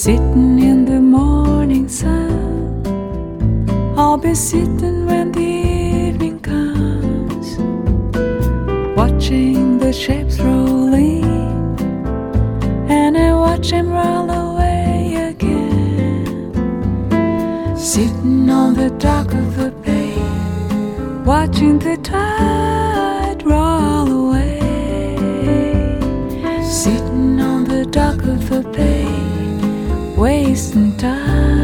Sitting in the morning sun, I'll be sitting when the evening comes, watching the ships roll in, and I watch them roll away again. Sitting on the dock of the bay, watching the tide roll away. Sitting on the dock of the bay, wasting time.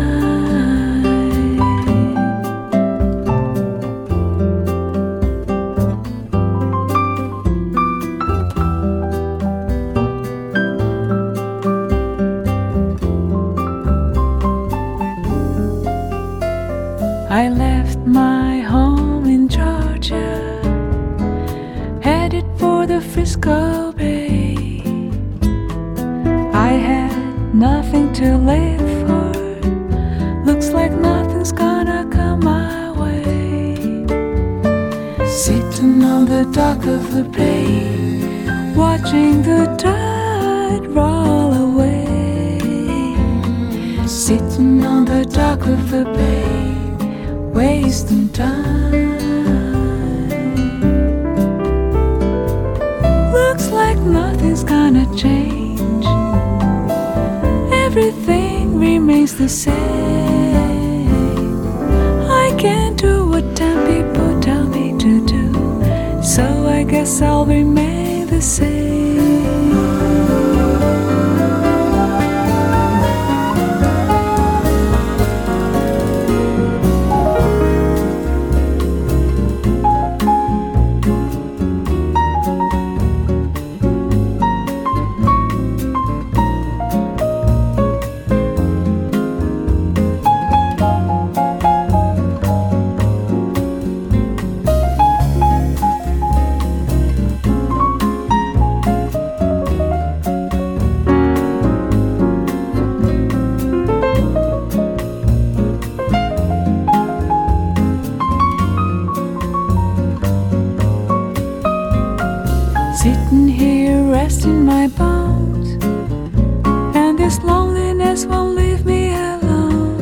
I left my home in Georgia, headed for the Frisco Bay. I had nothing to live for, looks like nothing's gonna come my way. Sitting on the dock of the bay, watching the tide roll away. Sitting on the dock of the bay, wasting time. Looks like nothing's gonna change, everything remains the same. I can't do what 10 people tell me to do, so I guess I'll remain the same. Sitting here resting my bones, and this loneliness won't leave me alone.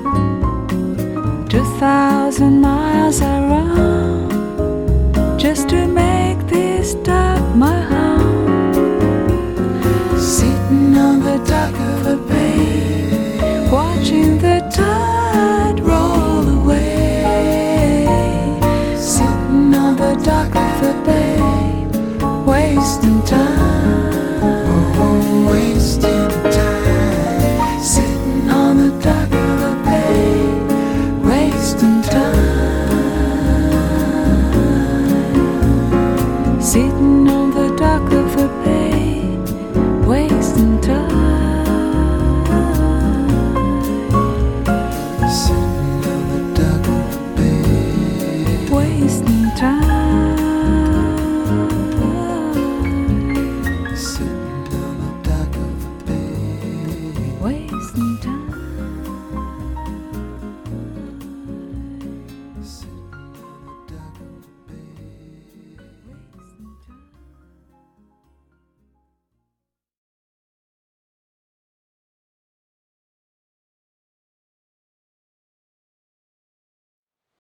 2,000 miles I run just to make this dock my home. Sitting on the dock of a bay, watching the tide roll away. Sitting on the dock of the bay, wasting time, wasting time. Sitting on the dock of the bay, wasting time. Sitting on the dock of the bay, wasting time.